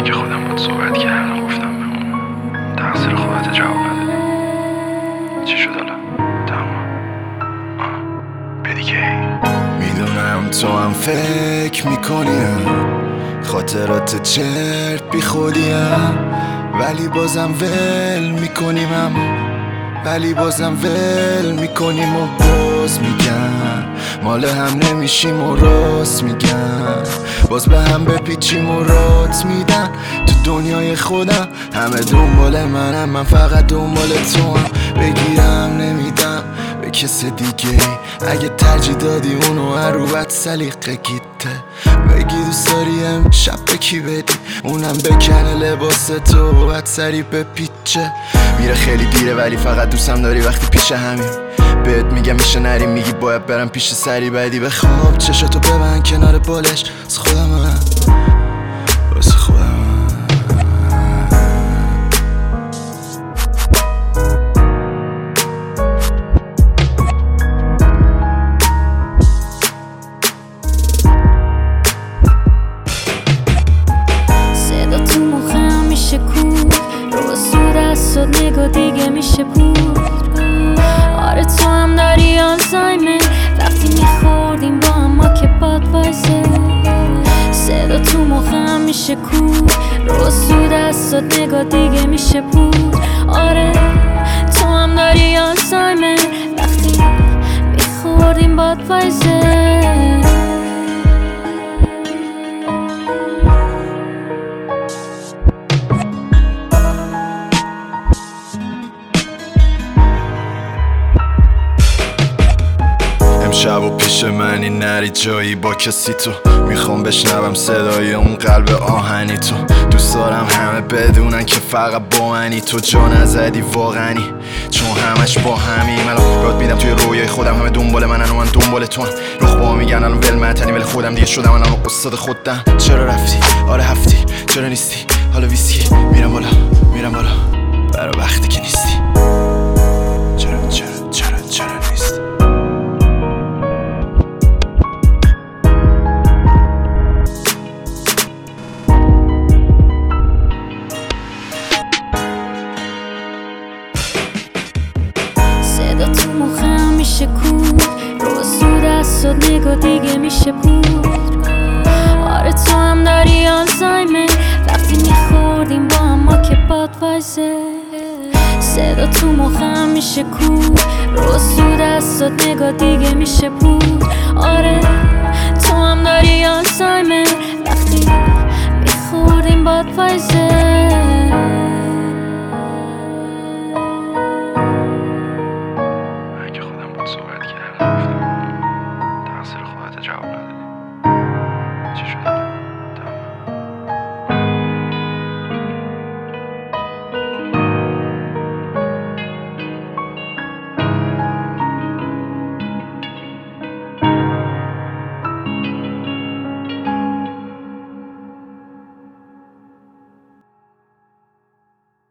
که خودم باید صحبت کردم گفتم بمون. تقصیر خودت جواب ندادی. چی شد حالا؟ تمام. بدیگه میدونم تو هم فکر میکنیم خاطرات چرت بی خودیم، ولی بازم ول میکنیم ولی بازم ول میکنیم و باز میگن مال هم نمیشیم و راست میگن، باز به هم بپیچیم و رات میدن. تو دنیای خودم همه دنبال منم، من فقط دنبال تو هم. بگیرم نمیدم به کس دیگه، اگه ترجیح دادی اونو عروبت سلیقه گیته. بگی دوست داری امشب به کی بدی، اونم بکنه لباس تو بعد سری به پیچه. میره خیلی دیره ولی فقط دوستم داری وقتی پیش همیم. بهت میگم میشه نریم، میگی باید برم پیش سری بعدی. به خواب چشاتو ببند کنار بالش، واسه خودم واسه خودم. صدا تو مخم میشه کود، رو سود از نگاه دیگه میشه بود. آره تو هم داری آلزایمر، وقتی میخوردیم با هم ما که بادوایزر. صدا تو مخم میشه کود، رو سود از نگاه دیگه میشه بود. آره تو هم داری آلزایمر، وقتی میخوردیم بادوایزر. امشب و پیش منی نری جایی با کسی، تو میخوام بشنوم صدای اون قلب آهنی. تو دوست دارم همه بدونن که فقط با منی، تو جا نزدی واقعی چون همش با همیم. الان یاد میدم توی رویای خودم همه دنبال منن و من دنبال تو هم. نخبا میگن الان ول معتنی ولی خودم دیگه شدم الان استاد خودم. چرا رفتی؟ آره هفتی چرا نیستی؟ حالا ویسکی میرم بالا برای وقتی که نیستی. چرا نیستی؟ صدا تو مخم میشه کود، رو سود از نگاه دیگه میشه بود. آره تو هم داری آلزایمر، وقتی میخوردیم با هم ما که بادوایزر. صدا تو مخم میشه کود، رو سود از نگاه دیگه میشه بود. آره تو هم داری